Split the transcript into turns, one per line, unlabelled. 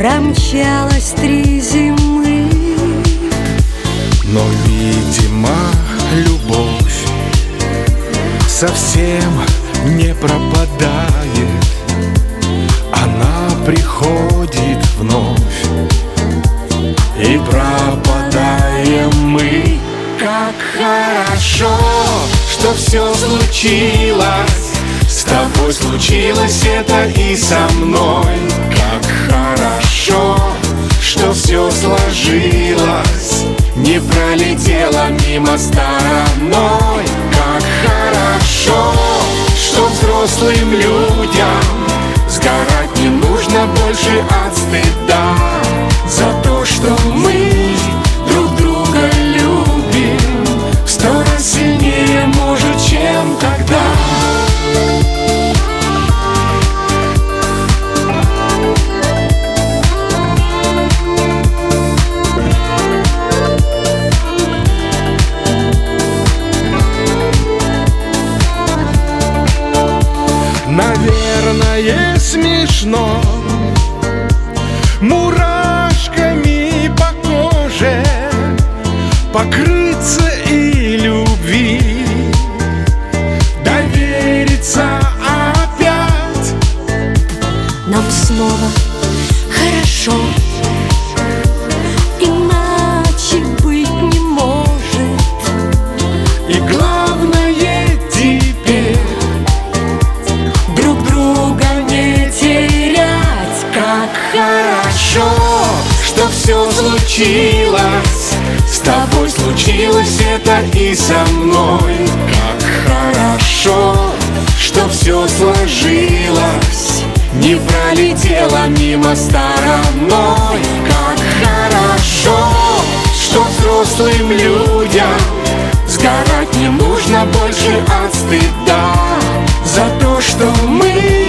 промчалось 3 зимы.
Но, видимо, любовь совсем не пропадает. Она приходит вновь, и пропадаем мы. Как хорошо, что все случилось, с тобой случилось это и со мной. Как хорошо, что все сложилось, не пролетело мимо стороной. Как хорошо, что взрослым людям сгорать не нужно больше от стыда за то, что мы друг друга любим в 100 раз сильнее, может, чем тогда. Наверное, смешно мурашками по коже покрыться и любви довериться опять.
Нам снова хорошо, иначе быть не может.
И главное теперь
Друг друга не терять.
как хорошо, что все случилось, с тобой случилось это и со мной. Как хорошо, что все сложилось, не пролетело мимо стороной. Как хорошо, что взрослым людям сгорать не нужно больше от стыда за то, что мы